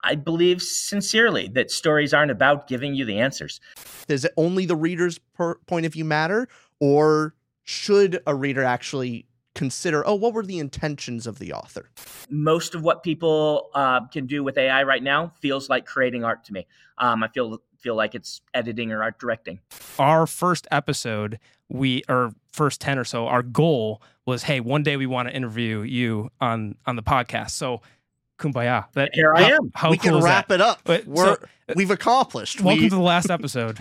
I believe sincerely that stories aren't about giving you the answers. Does it only the reader's point of view matter, or should a reader actually consider, what were the intentions of the author? Most of what people can do with AI right now feels like creating art to me. I feel like it's editing or art directing. Our first episode, first 10 or so, our goal was, hey, one day we want to interview you on the podcast. So kumbaya. Here I am. How we cool can is wrap that? it up. We've accomplished. Welcome to the last episode.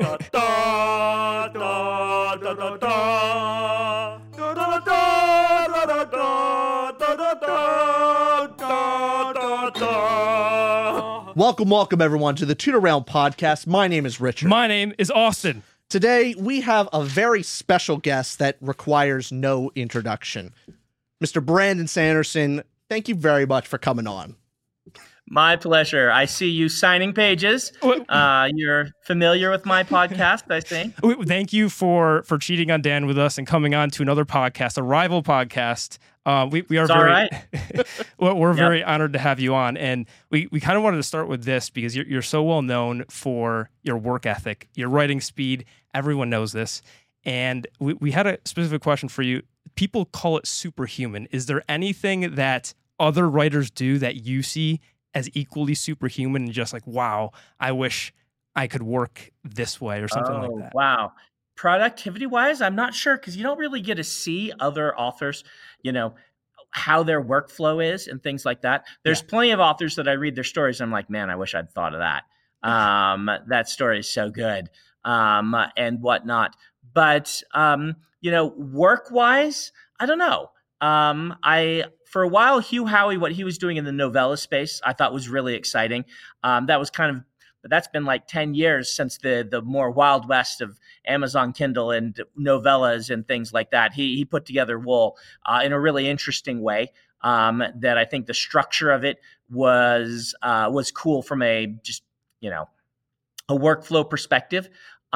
Welcome everyone to the Toot Around podcast. My name is Richard. My name is Austin. Today we have a very special guest that requires no introduction. Mr. Brandon Sanderson, thank you very much for coming on. My pleasure. I see you signing pages. You're familiar with my podcast, I see. Thank you for cheating on Dan with us and coming on to another podcast, a rival podcast. We are it's very, all right. We're very honored to have you on, and we kind of wanted to start with this because you're so well known for your work ethic, your writing speed. Everyone knows this, and we had a specific question for you. People call it superhuman. Is there anything that other writers do that you see as equally superhuman and just like, wow, I wish I could work this way or something like that? Wow. Productivity-wise, I'm not sure because you don't really get to see other authors, how their workflow is and things like that. There's plenty of authors that I read their stories and I'm like, man, I wish I'd thought of that. That story is so good and whatnot. But, work-wise, I don't know. For a while, Hugh Howey, what he was doing in the novella space, I thought was really exciting. But that's been like 10 years since the more Wild West of Amazon Kindle and novellas and things like that. He put together Wool in a really interesting way that I think the structure of it was cool from a workflow perspective.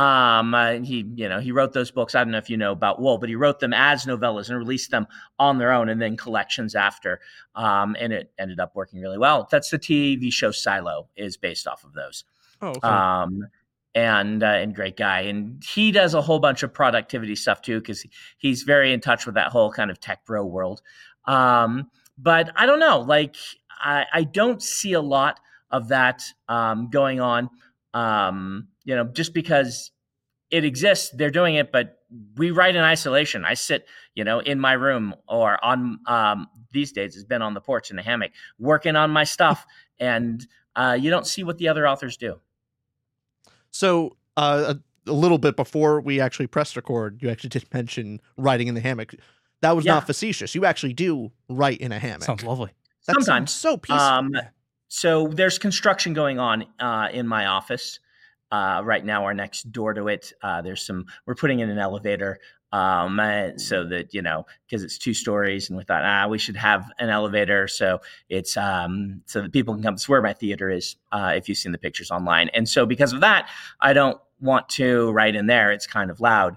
He wrote those books. I don't know if you know about Wool, but he wrote them as novellas and released them on their own and then collections after. And it ended up working really well. That's the TV show Silo is based off of those. Oh, okay. And great guy. And he does a whole bunch of productivity stuff too, because he's very in touch with that whole kind of tech bro world. But I don't know, I don't see a lot of that going on. Just because it exists, they're doing it, but we write in isolation. I sit, in my room or on, these days it's been on the porch in a hammock working on my stuff. And you don't see what the other authors do. So a little bit before we actually pressed record, you actually did mention writing in the hammock. That was not facetious. You actually do write in a hammock. Sounds lovely. That Sometimes. Sounds so peaceful. So there's construction going on in my office right now. Our next door to it, we're putting in an elevator so that, because it's 2 stories, and we thought, we should have an elevator. So it's so that people can come. It's where my theater is, if you've seen the pictures online. And so because of that, I don't want to write in there. It's kind of loud.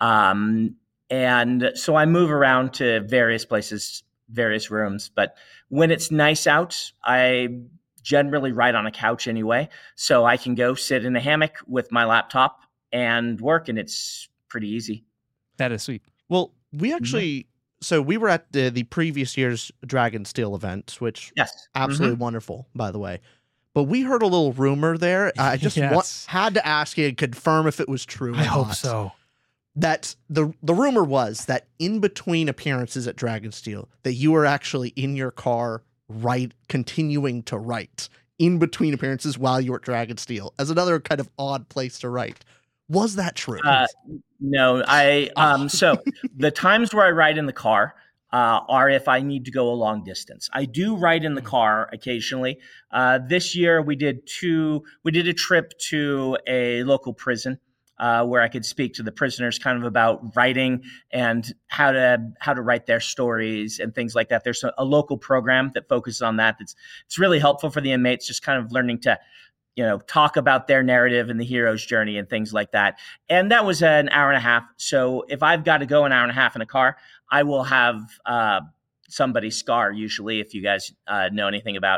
And so I move around to various places, various rooms. But when it's nice out, I generally write on a couch anyway. So I can go sit in a hammock with my laptop and work, and it's pretty easy. That is sweet. Well, we actually, so we were at the previous year's Dragonsteel event, which absolutely wonderful, by the way. But we heard a little rumor there. I just had to ask you and confirm if it was true. I hope so. That the rumor was that in between appearances at Dragonsteel, that you were actually in your car continuing to write in between appearances while you were at Dragonsteel as another kind of odd place to write. Was that true? No, so the times where I write in the car are if I need to go a long distance. I do write in the car occasionally. This year we did a trip to a local prison where I could speak to the prisoners kind of about writing and how to write their stories and things like that. There's a local program that focuses on that. It's really helpful for the inmates, just kind of learning to, talk about their narrative and the hero's journey and things like that. And that was an hour and a half. So if I've got to go an hour and a half in a car, I will have somebody's scar, usually, if you guys know anything about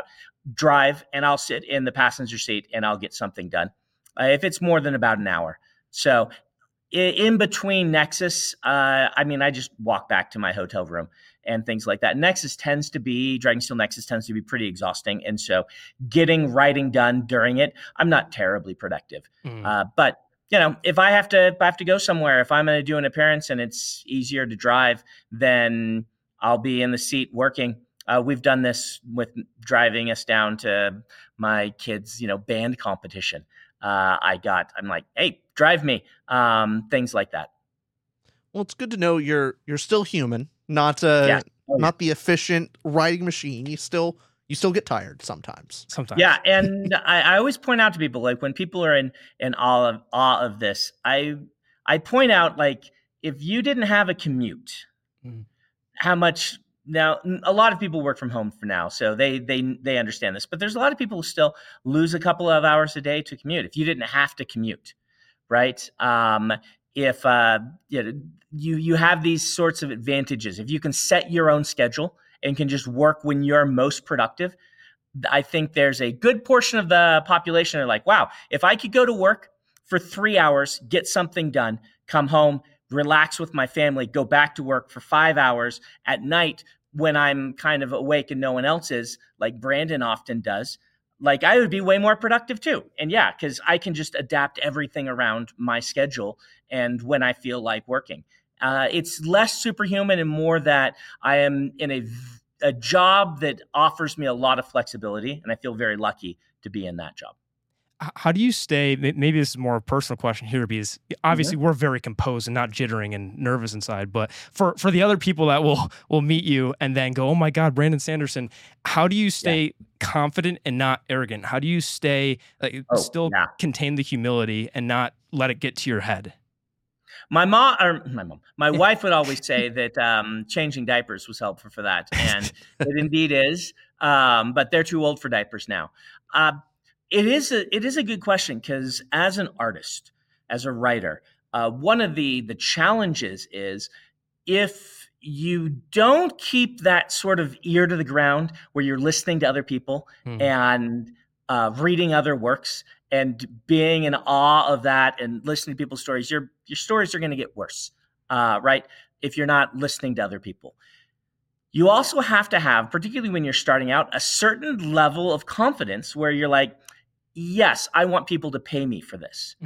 drive and I'll sit in the passenger seat and I'll get something done. If it's more than about an hour. So in between Nexus, I just walk back to my hotel room and things like that. Dragonsteel Nexus tends to be pretty exhausting. And so getting writing done during it, I'm not terribly productive. But if I have to go somewhere, if I'm going to do an appearance and it's easier to drive, then I'll be in the seat working. We've done this with driving us down to my kids', band competition. I'm like, hey, drive me, things like that. Well, it's good to know you're still human, not not the efficient writing machine. You still get tired sometimes. Yeah, and I always point out to people, like when people are in awe of this, I point out, like, if you didn't have a commute, how much. Now, a lot of people work from home for now, so they understand this. But there's a lot of people who still lose a couple of hours a day to commute. If you didn't have to commute, right? If you have these sorts of advantages, if you can set your own schedule and can just work when you're most productive, I think there's a good portion of the population that are like, wow, if I could go to work for 3 hours, get something done, come home, relax with my family, go back to work for 5 hours at night when I'm kind of awake and no one else is, like Brandon often does, like I would be way more productive too. And yeah, because I can just adapt everything around my schedule and when I feel like working. It's less superhuman and more that I am in a job that offers me a lot of flexibility, and I feel very lucky to be in that job. How do you stay, maybe this is more a personal question here, because obviously we're very composed and not jittering and nervous inside, but for the other people that will meet you and then go, oh my God, Brandon Sanderson, how do you stay confident and not arrogant? How do you stay, contain the humility and not let it get to your head? My wife would always say that changing diapers was helpful for that. And it indeed is, but they're too old for diapers now. It is a good question, because as an artist, as a writer, one of the challenges is if you don't keep that sort of ear to the ground where you're listening to other people and reading other works and being in awe of that and listening to people's stories, your stories are going to get worse, right? If you're not listening to other people. You also have to have, particularly when you're starting out, a certain level of confidence where you're like, yes, I want people to pay me for this.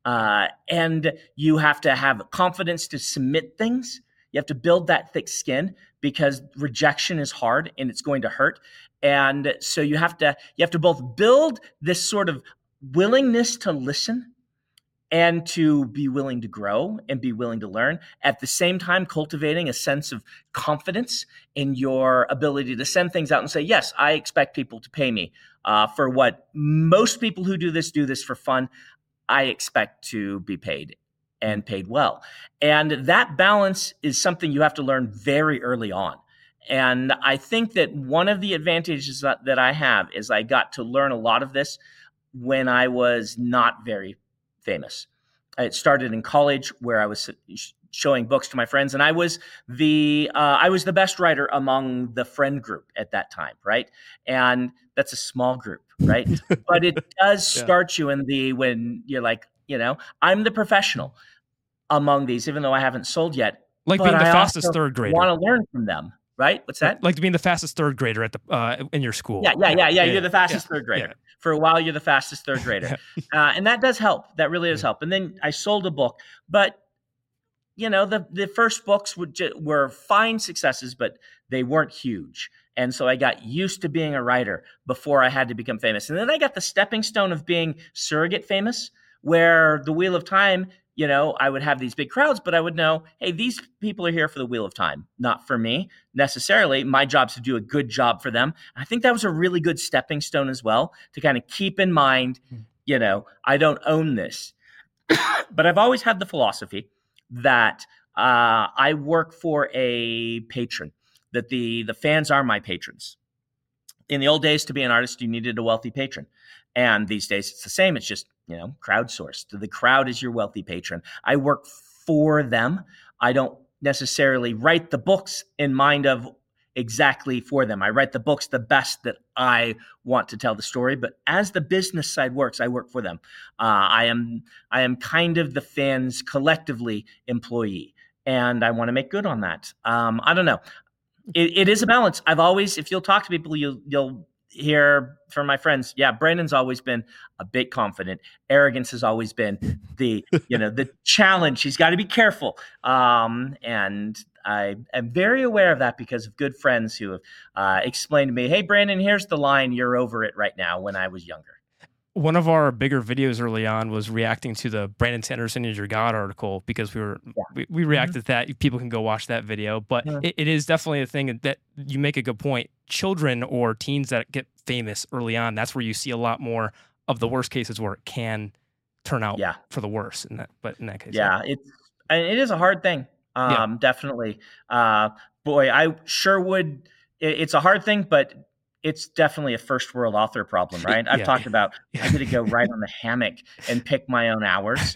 And you have to have confidence to submit things. You have to build that thick skin, because rejection is hard and it's going to hurt. And so you have to both build this sort of willingness to listen and to be willing to grow and be willing to learn, at the same time cultivating a sense of confidence in your ability to send things out and say, yes, I expect people to pay me for what most people who do this for fun. I expect to be paid, and paid well. And that balance is something you have to learn very early on. And I think that one of the advantages that I have is I got to learn a lot of this when I was not very famous. It started in college, where I was showing books to my friends, and I was the best writer among the friend group at that time, right? And that's a small group, right? But it does start you when you're like, I'm the professional among these, even though I haven't sold yet. Like being the fastest third grader. I want to learn from them, right? What's that? Like being the fastest third grader at the in your school. Yeah. You're the fastest third grader. Yeah. For a while, you're the fastest third grader. And that does help. That really does help. And then I sold a book. But, the first books were fine successes, but they weren't huge. And so I got used to being a writer before I had to become famous. And then I got the stepping stone of being surrogate famous, where the Wheel of Time, I would have these big crowds, but I would know, hey, these people are here for the Wheel of Time, not for me necessarily. My job's to do a good job for them. And I think that was a really good stepping stone as well, to kind of keep in mind, I don't own this. But I've always had the philosophy that I work for a patron, that the fans are my patrons. In the old days, to be an artist, you needed a wealthy patron. And these days, it's the same. It's just, crowdsourced. The crowd is your wealthy patron. I work for them. I don't necessarily write the books in mind of exactly for them. I write the books the best that I want to tell the story, but as the business side works, I work for them. I am kind of the fans collectively employee, and I want to make good on that. I don't know. It is a balance. I've always, if you'll talk to people, you'll hear from my friends. Yeah, Brandon's always been a bit confident. Arrogance has always been the challenge. He's got to be careful. And I am very aware of that because of good friends who have explained to me, "Hey, Brandon, here's the line. You're over it right now." When I was younger. One of our bigger videos early on was reacting to the Brandon Sanderson is your God article because we reacted to that. People can go watch that video, but it is definitely a thing that you make a good point. Children or teens that get famous early on, that's where you see a lot more of the worst cases where it can turn out for the worse. But in that case, it is a hard thing. Definitely. Boy, I sure would. It's a hard thing, but it's definitely a first world author problem, right? I've talked about I get to go right on the hammock and pick my own hours.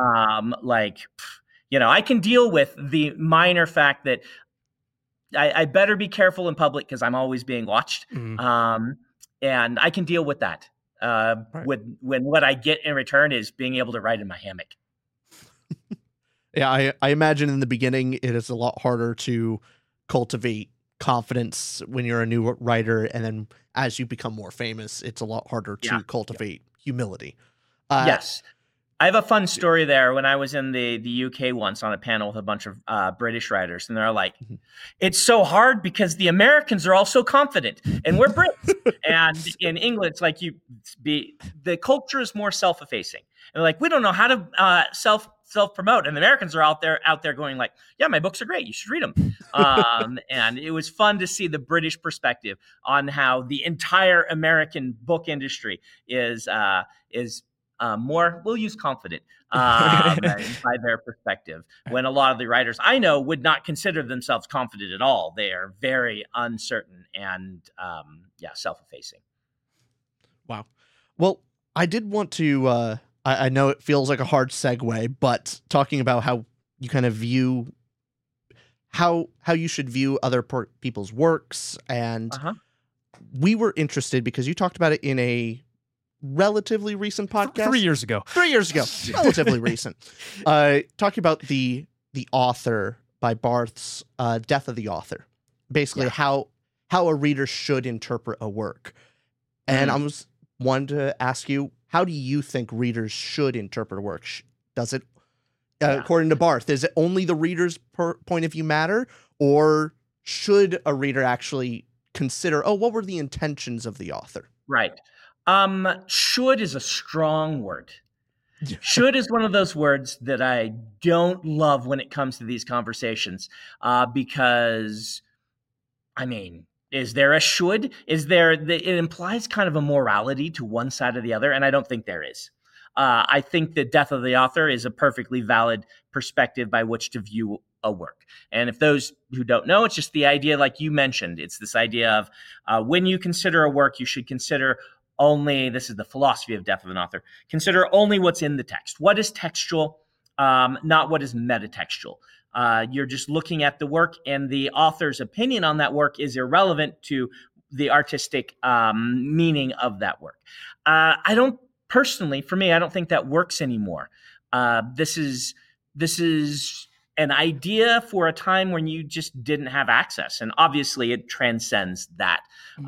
I can deal with the minor fact that I better be careful in public because I'm always being watched. And I can deal with that. When what I get in return is being able to ride in my hammock. Yeah, I imagine in the beginning it is a lot harder to cultivate confidence when you're a new writer, and then as you become more famous, it's a lot harder to cultivate humility. Yes. I have a fun story there. When I was in the UK once on a panel with a bunch of British writers, and they're like, it's so hard because the Americans are all so confident and we're Brits. And in England, it's like the culture is more self-effacing. And like, we don't know how to self-promote. And the Americans are out there going like, yeah, my books are great. You should read them. And it was fun to see the British perspective on how the entire American book industry is more, we'll use confident by their perspective, when a lot of the writers I know would not consider themselves confident at all. They are very uncertain and self-effacing. Wow. Well, I did want to I know it feels like a hard segue, but talking about how you kind of view how you should view other people's works, and we were interested because you talked about it in a relatively recent podcast 3 years ago. Relatively recent. Talking about the author by Barth's Death of the Author. Basically how a reader should interpret a work. And I wanted to ask you, how do you think readers should interpret a work? Does it, according to Barth, is it only the reader's point of view matter, or should a reader actually consider, what were the intentions of the author? Right. Should is a strong word. Should is one of those words that I don't love when it comes to these conversations, because, I mean, is there a should? It implies kind of a morality to one side or the other, and I don't think there is. I think that Death of the Author is a perfectly valid perspective by which to view a work. And if those who don't know, it's just the idea, like you mentioned, it's this idea of when you consider a work, you should consider only, this is the philosophy of Death of an Author, consider only what's in the text. What is textual, not what is metatextual. You're just looking at the work, and the author's opinion on that work is irrelevant to the artistic meaning of that work. I don't personally, for me, I don't think that works anymore. This is an idea for a time when you just didn't have access, and obviously it transcends that.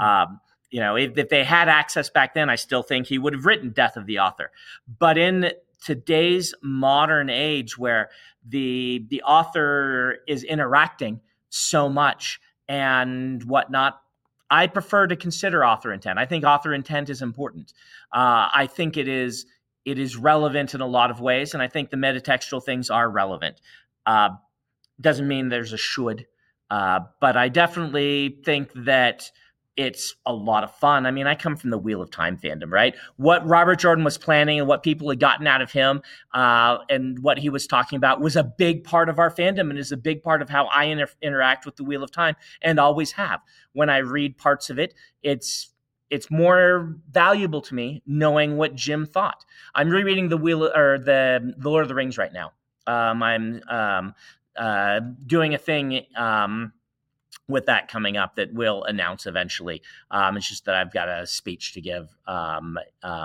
If they had access back then, I still think he would have written Death of the Author. But in today's modern age, where the author is interacting so much and whatnot, I prefer to consider author intent. I think author intent is important. I think it is relevant in a lot of ways, and I think the metatextual things are relevant. Doesn't mean there's a should, but I definitely think that it's a lot of fun. I mean, I come from the Wheel of Time fandom, right? What Robert Jordan was planning and what people had gotten out of him and what he was talking about was a big part of our fandom, and is a big part of how I interact with the Wheel of Time, and always have. When I read parts of it, it's more valuable to me knowing what Jim thought. I'm rereading the Lord of the Rings right now. I'm doing a thing with that coming up that we'll announce eventually. It's just that I've got a speech to give. And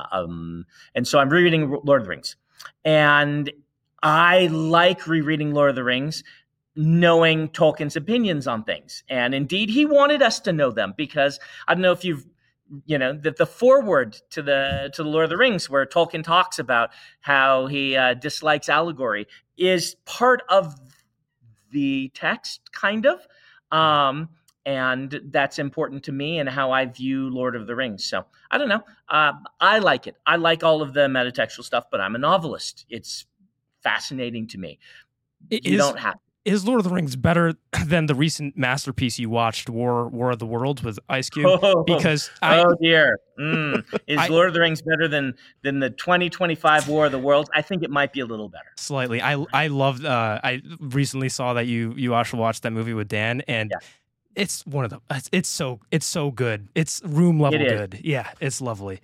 so I'm rereading Lord of the Rings. And I like rereading Lord of the Rings, knowing Tolkien's opinions on things. And indeed, he wanted us to know them, because I don't know if you've, the foreword to the Lord of the Rings, where Tolkien talks about how he dislikes allegory, is part of the text, kind of. And that's important to me and how I view Lord of the Rings. So I don't know. I like it. I like all of the metatextual stuff, but I'm a novelist. It's fascinating to me. Don't have. Is Lord of the Rings better than the recent masterpiece you watched, War of the Worlds with Ice Cube? Because dear, is Lord of the Rings better than the 2025 War of the Worlds? I think it might be a little better. Slightly. I loved. I recently saw that you actually watched that movie with Dan, and it's one of the. It's so good. It's room level good. Yeah, it's lovely.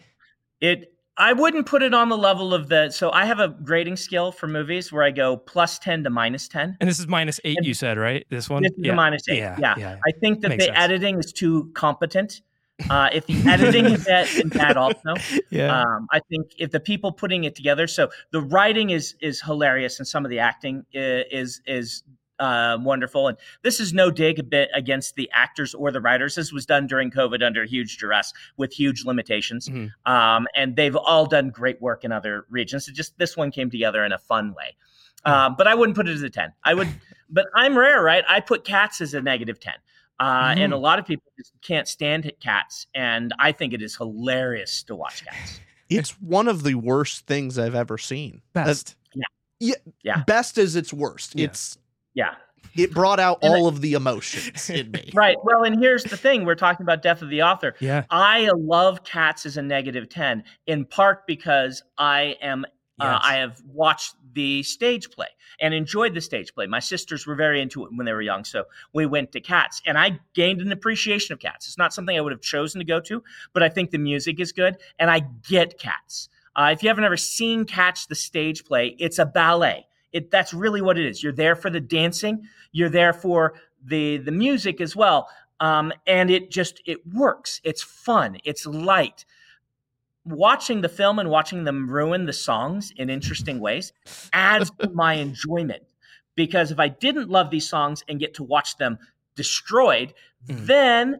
I wouldn't put it on the level of so I have a grading scale for movies where I go +10 to -10. And this is -8, you said, right? This one? This is a -8. Yeah. I think that the editing is too competent. If the editing is bad also. I think if the people putting it together, so the writing is hilarious and some of the acting is wonderful. And this is no dig a bit against the actors or the writers. This was done during COVID under huge duress with huge limitations. Mm-hmm. And they've all done great work in other regions. It just, this one came together in a fun way. But I wouldn't put it as a 10. But I'm rare, right? I put Cats as a -10. And a lot of people just can't stand Cats. And I think it is hilarious to watch Cats. It's one of the worst things I've ever seen. Best. Yeah. Best is its worst. Yeah. It brought out all of the emotions in me. Right. Well, and here's the thing. We're talking about Death of the Author. Yeah. I love Cats as a -10, in part because I have watched the stage play and enjoyed the stage play. My sisters were very into it when they were young, so we went to Cats, and I gained an appreciation of Cats. It's not something I would have chosen to go to, but I think the music is good, and I get Cats. If you haven't ever seen Cats, the stage play, it's a ballet. That's really what it is. You're there for the dancing. You're there for the music as well. And it works. It's fun. It's light. Watching the film and watching them ruin the songs in interesting ways adds to my enjoyment. Because if I didn't love these songs and get to watch them destroyed, then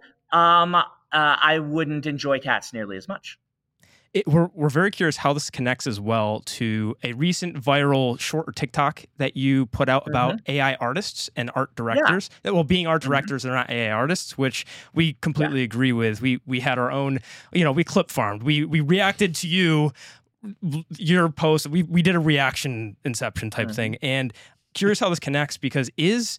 I wouldn't enjoy Cats nearly as much. We're very curious how this connects as well to a recent viral short TikTok that you put out about AI artists and art directors. Yeah. Well, being art directors, they're not AI artists, which we completely agree with. We had our own, we clip farmed. We reacted to your post. We did a reaction inception type thing. And curious how this connects, because is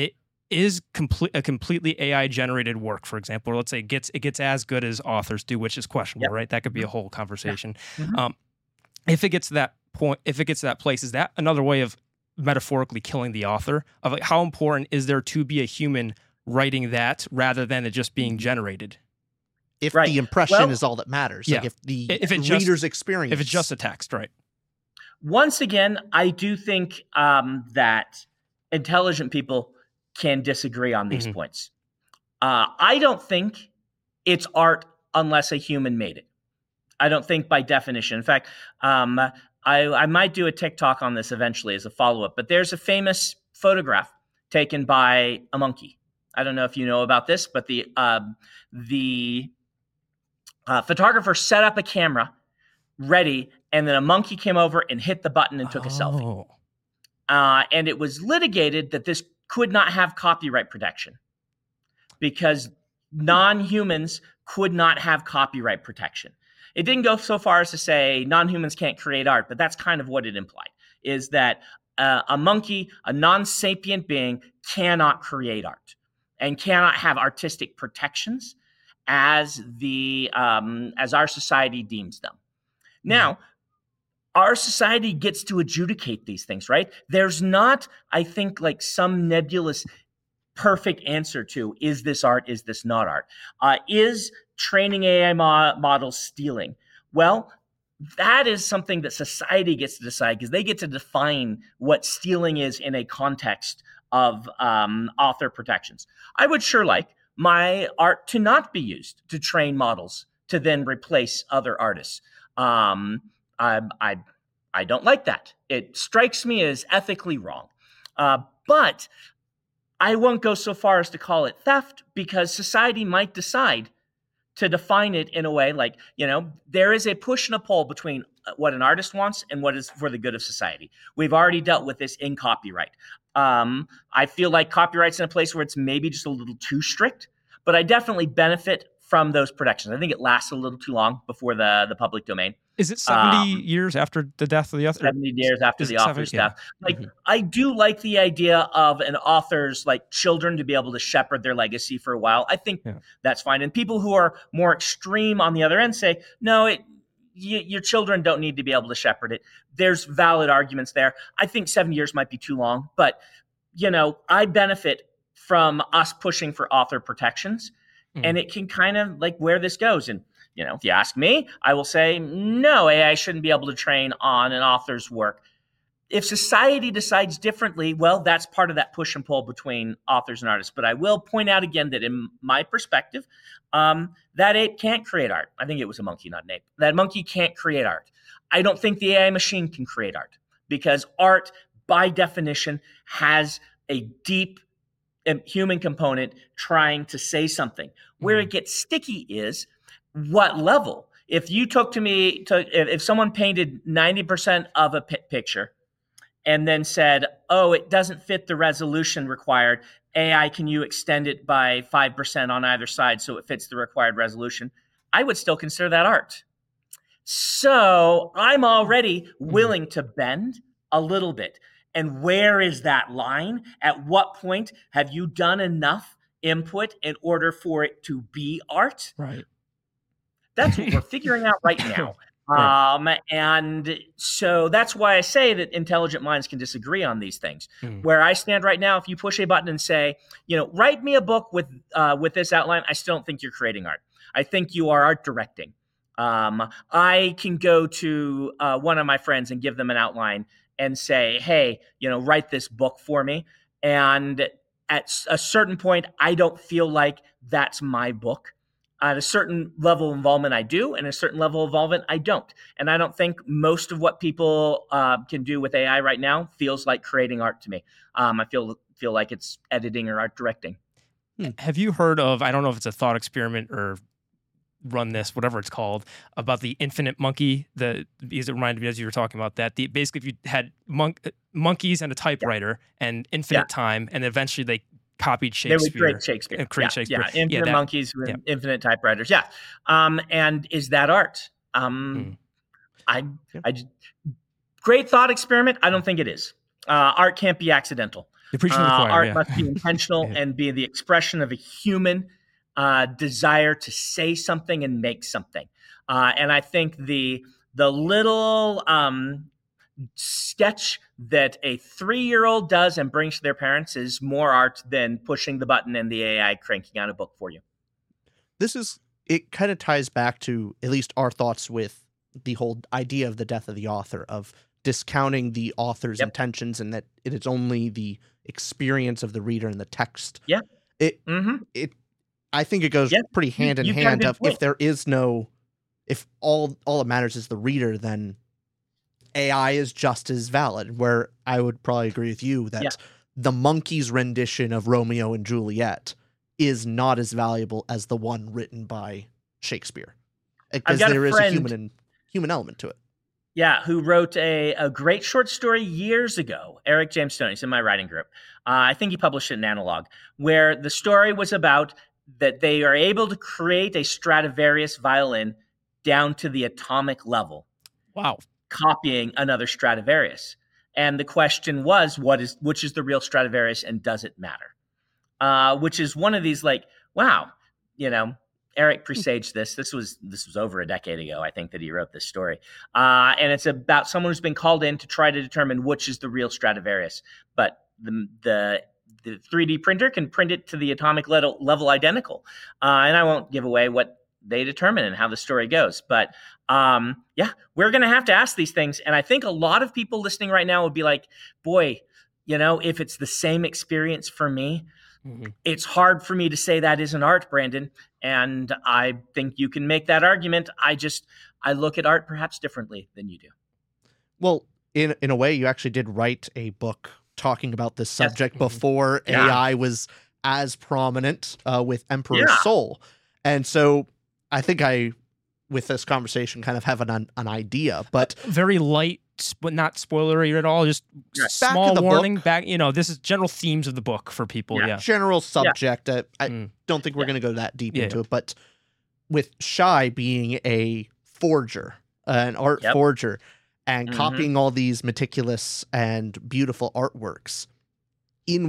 a completely AI generated work, for example, or let's say it gets as good as authors do, which is questionable, right? That could be a whole conversation. Yeah. If it gets to that point, if it gets to that place, is that another way of metaphorically killing the author? Of like, how important is there to be a human writing that rather than it just being generated? If the impression is all that matters, like if the reader's experience, if it's just a text, right? Once again, I do think that intelligent people can disagree on these points. I don't think it's art unless a human made it. I don't think by definition. In fact, I might do a TikTok on this eventually as a follow-up, but there's a famous photograph taken by a monkey. I don't know if you know about this, but the photographer set up a camera ready, and then a monkey came over and hit the button and took a selfie. And it was litigated that this could not have copyright protection because non-humans could not have copyright protection. It didn't go so far as to say non-humans can't create art, but that's kind of what it implied, is that a monkey, a non-sapient being, cannot create art and cannot have artistic protections as our society deems them. Now, our society gets to adjudicate these things, right? There's not, I think, like some nebulous perfect answer to, is this art, is this not art? Is training AI models stealing? Well, that is something that society gets to decide, because they get to define what stealing is in a context of author protections. I would sure like my art to not be used to train models to then replace other artists. I don't like that. It strikes me as ethically wrong. But I won't go so far as to call it theft, because society might decide to define it in a way like, there is a push and a pull between what an artist wants and what is for the good of society. We've already dealt with this in copyright. I feel like copyright's in a place where it's maybe just a little too strict, but I definitely benefit from those protections. I think it lasts a little too long before the public domain. Is it 70 years after the death of the author? 70 years after the author's death. I do like the idea of an author's children to be able to shepherd their legacy for a while. I think that's fine. And people who are more extreme on the other end say, no, your children don't need to be able to shepherd it. There's valid arguments there. I think 7 years might be too long, but I benefit from us pushing for author protections, and it can kind of where this goes. And if you ask me, I will say, no, AI shouldn't be able to train on an author's work. If society decides differently, well, that's part of that push and pull between authors and artists. But I will point out again that in my perspective, that ape can't create art. I think it was a monkey, not an ape. That monkey can't create art. I don't think the AI machine can create art, because art, by definition, has a deep human component trying to say something. Where it gets sticky is what level. If you if someone painted 90% of a picture and then said, oh, it doesn't fit the resolution required, AI, can you extend it by 5% on either side so it fits the required resolution? I would still consider that art. So I'm already willing to bend a little bit. And where is that line? At what point have you done enough input in order for it to be art? Right. That's what we're figuring out right now. Right. And so that's why I say that intelligent minds can disagree on these things. Where I stand right now, if you push a button and say, write me a book with this outline, I still don't think you're creating art. I think you are art directing. I can go to one of my friends and give them an outline and say, hey, write this book for me. And at a certain point, I don't feel like that's my book. At a certain level of involvement, I do, and a certain level of involvement, I don't. And I don't think most of what people can do with AI right now feels like creating art to me. I feel like it's editing or art directing. Have you heard of, I don't know if it's a thought experiment or run this, whatever it's called, about the infinite monkey? Because it reminded me as you were talking about that. Basically, if you had monkeys and a typewriter and infinite time, and eventually they copied Shakespeare. They would create Shakespeare. Shakespeare. Yeah, infinite monkeys with infinite typewriters. Yeah. And is that art? Great thought experiment. I don't think it is. Art can't be accidental. Art must be intentional and be the expression of a human desire to say something and make something. And I think the little sketch that a 3-year-old does and brings to their parents is more art than pushing the button and the AI cranking out a book for you. It kind of ties back to at least our thoughts with the whole idea of the death of the author, of discounting the author's intentions, and that it is only the experience of the reader and the text. Yeah. I think it goes pretty hand in hand of if all that matters is the reader, then AI is just as valid, where I would probably agree with you that the monkey's rendition of Romeo and Juliet is not as valuable as the one written by Shakespeare, because there is a human element to it. Yeah, who wrote a great short story years ago, Eric James Stone. He's in my writing group. I think he published it in Analog, where the story was about that they are able to create a Stradivarius violin down to the atomic level. Wow. Copying another Stradivarius. And the question was, which is the real Stradivarius, and does it matter? Which is one of these wow, Eric presaged this. This was over a decade ago, I think, that he wrote this story. And it's about someone who's been called in to try to determine which is the real Stradivarius. But the 3D printer can print it to the atomic level identical. And I won't give away what they determine and how the story goes. But we're going to have to ask these things. And I think a lot of people listening right now would be like, boy, if it's the same experience for me, it's hard for me to say that isn't art, Brandon. And I think you can make that argument. I look at art perhaps differently than you do. Well, in a way, you actually did write a book talking about this subject before AI was as prominent with Emperor's Soul. And so I think with this conversation, kind of have an idea, but very light, but not spoilery at all. Just small warning back. This is general themes of the book for people. Yeah. General subject. I don't think we're going to go that deep into it, but with Shai being a forger, an art forger, and copying all these meticulous and beautiful artworks, in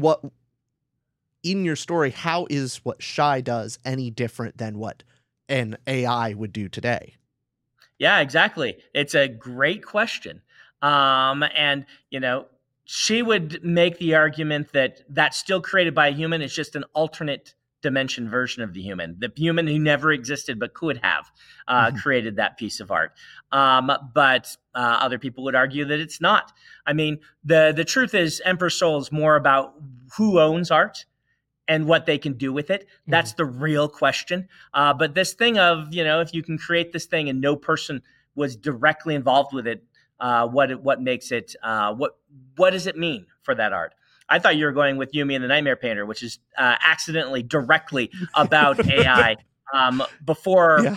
your story, how is what Shai does any different than what an AI would do today? Yeah, exactly. It's a great question. And she would make the argument that that's still created by a human. It's just an alternate dimension version of the human who never existed but could have created that piece of art. But other people would argue that it's not. I mean, the truth is Emperor's Soul is more about who owns art and what they can do with it. That's the real question. But this thing of, if you can create this thing and no person was directly involved with it, what makes it, what does it mean for that art? I thought you were going with Yumi and the Nightmare Painter, which is accidentally directly about AI. Before,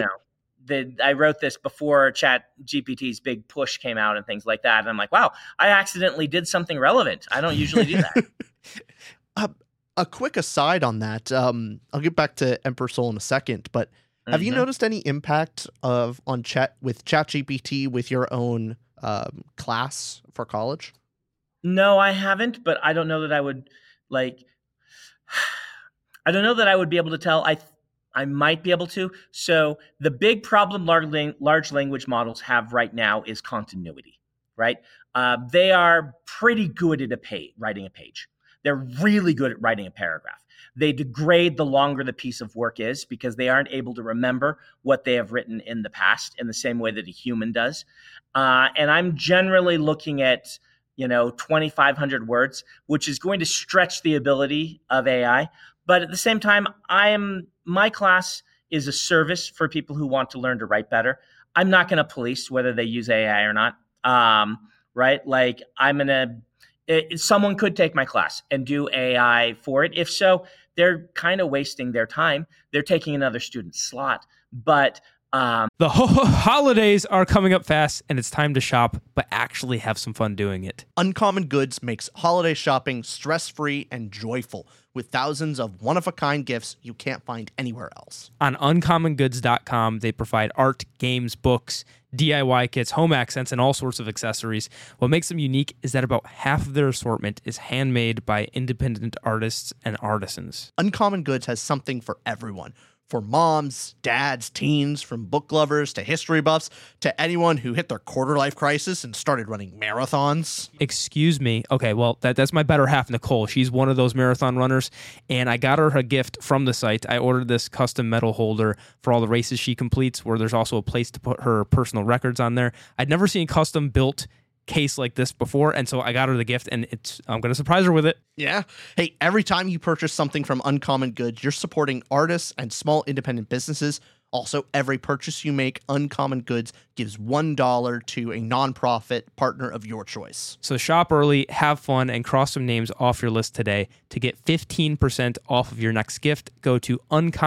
I wrote this before ChatGPT's big push came out and things like that. And I'm like, wow, I accidentally did something relevant. I don't usually do that. A quick aside on that, I'll get back to Emperor's Soul in a second, but have you noticed any impact with ChatGPT with your own class for college? No, I haven't, but I don't know that I would I don't know that I would be able to tell. I might be able to. So the big problem large language models have right now is continuity, right? They are pretty good at writing a page. They're really good at writing a paragraph. They degrade the longer the piece of work is because they aren't able to remember what they have written in the past in the same way that a human does. And I'm generally looking at 2,500 words, which is going to stretch the ability of AI. But at the same time, my class is a service for people who want to learn to write better. I'm not going to police whether they use AI or not. Right? Like someone could take my class and do AI for it. If so, they're kind of wasting their time. They're taking another student's slot. But the holidays are coming up fast, and it's time to shop, but actually have some fun doing it. Uncommon Goods makes holiday shopping stress-free and joyful, with thousands of one-of-a-kind gifts you can't find anywhere else. On uncommonGoods.com, they provide art, games, books, DIY kits, home accents, and all sorts of accessories. What makes them unique is that about half of their assortment is handmade by independent artists and artisans. Uncommon Goods has something for everyone. For moms, dads, teens, from book lovers to history buffs, to anyone who hit their quarter-life crisis and started running marathons. Excuse me. Okay, well, that's my better half, Nicole. She's one of those marathon runners, and I got her a gift from the site. I ordered this custom medal holder for all the races she completes, where there's also a place to put her personal records on there. I'd never seen custom-built case like this before, and so I got her the gift, and I'm going to surprise her with it. Yeah. Hey, every time you purchase something from Uncommon Goods, you're supporting artists and small independent businesses. Also, every purchase you make, Uncommon Goods gives $1 to a nonprofit partner of your choice. So shop early, have fun, and cross some names off your list today. To get 15% off of your next gift, go to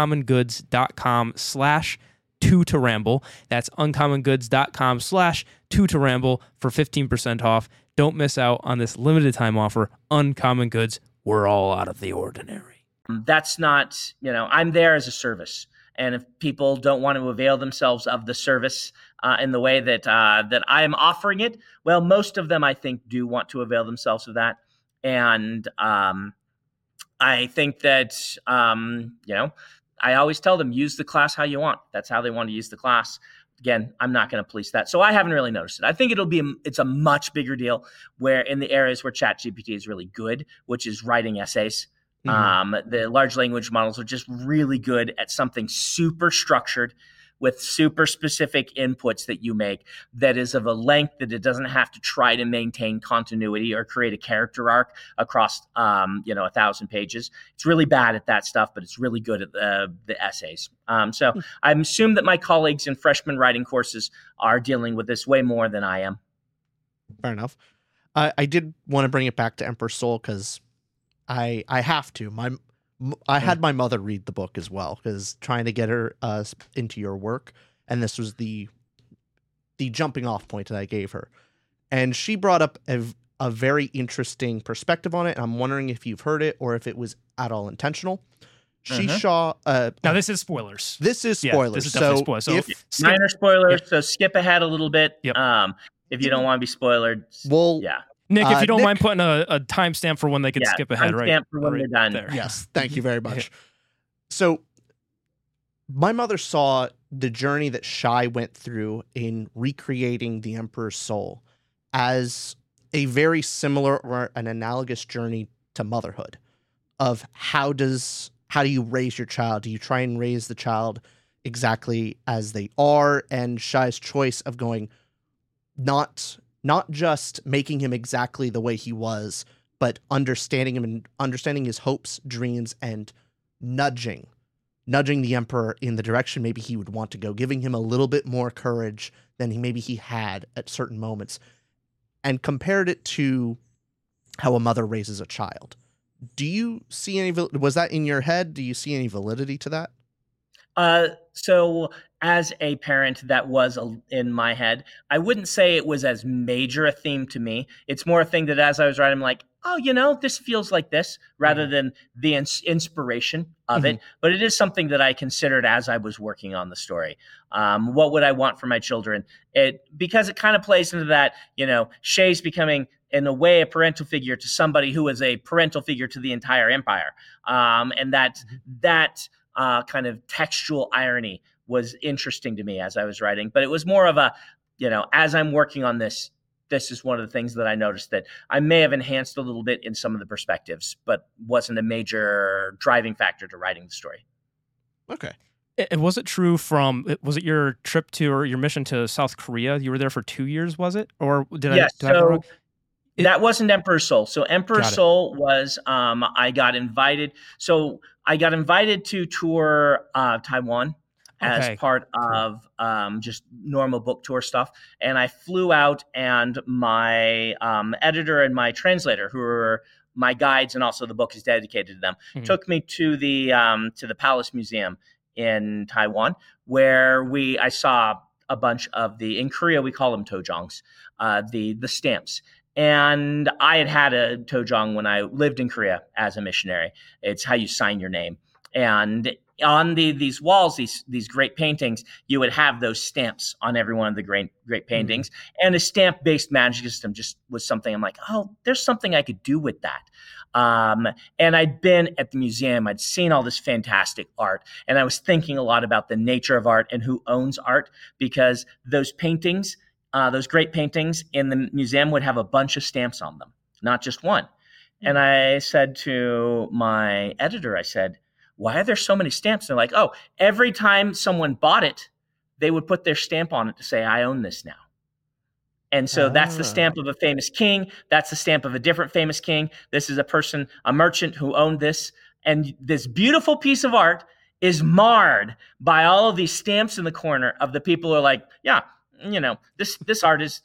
uncommongoods.com/2toramble. That's uncommongoods.com/2toramble for 15% off. Don't miss out on this limited time offer. Uncommon Goods, we're all out of the ordinary. That's not, I'm there as a service. And if people don't want to avail themselves of the service in the way that I am offering it, well, most of them, I think, do want to avail themselves of that. And I think that, I always tell them, use the class how you want. That's how they want to use the class. Again, I'm not going to police that. So I haven't really noticed it. I think it's a much bigger deal where in the areas where ChatGPT is really good, which is writing essays. Mm-hmm. The large language models are just really good at something super structured with super specific inputs that you make that is of a length that it doesn't have to try to maintain continuity or create a character arc across 1,000 pages. It's really bad at that stuff, but it's really good at the essays. So I assume that my colleagues in freshman writing courses are dealing with this way more than I am. Fair enough. I did want to bring it back to Emperor's Soul because I have to. I had my mother read the book as well, because trying to get her into your work, and this was the jumping off point that I gave her, and she brought up a very interesting perspective on it. And I'm wondering if you've heard it or if it was at all intentional. She saw. Now this is spoilers. This is spoilers. Yeah, this is definitely spoilers. So minor spoilers. So skip ahead a little bit. Yep. If you don't want to be spoiled. Well, yeah. Nick, if you don't mind putting a timestamp for when they can skip ahead, right? Timestamp for when they're done. There. Yes, thank you very much. So, my mother saw the journey that Shai went through in recreating the Emperor's Soul as a very similar or an analogous journey to motherhood. Of how do you raise your child? Do you try and raise the child exactly as they are? And Shai's choice of going not just making him exactly the way he was, but understanding him and understanding his hopes, dreams, and nudging the Emperor in the direction maybe he would want to go, giving him a little bit more courage than maybe he had at certain moments, and compared it to how a mother raises a child. Do you see any, was that in your head? Do you see any validity to that? So as a parent, that was in my head. I wouldn't say it was as major a theme to me. It's more a thing that as I was writing, I'm like, oh, this feels like this, rather than the inspiration of it. But it is something that I considered as I was working on the story. What would I want for my children? Because it kind of plays into that, Shai's becoming, in a way, a parental figure to somebody who is a parental figure to the entire empire. And that kind of textual irony was interesting to me as I was writing. But it was more of a, as I'm working on this is one of the things that I noticed that I may have enhanced a little bit in some of the perspectives, but wasn't a major driving factor to writing the story. Okay. And was it true was it your trip to, or your mission to South Korea? You were there for 2 years, was it? Or did I have that wrong? That wasn't Emperor's Soul. So Emperor's Soul was, I got invited to tour Taiwan as part of just normal book tour stuff. And I flew out, and my editor and my translator, who were my guides, and also the book is dedicated to them, took me to the Palace Museum in Taiwan, where I saw a bunch of in Korea we call them tojongs, the stamps. And I had a tojong when I lived in Korea as a missionary. It's how you sign your name. And on these walls, these great paintings, you would have those stamps on every one of the great paintings. And a stamp-based magic system just was something I'm like, oh, there's something I could do with that. And I'd been at the museum, I'd seen all this fantastic art, and I was thinking a lot about the nature of art and who owns art, because those paintings, those great paintings in the museum would have a bunch of stamps on them, not just one. And I said to my editor, I said, why are there so many stamps? They're like, oh, every time someone bought it, they would put their stamp on it to say, I own this now. And so that's the stamp of a famous king. That's the stamp of a different famous king. This is a merchant who owned this. And this beautiful piece of art is marred by all of these stamps in the corner of the people who are like, yeah, this art is,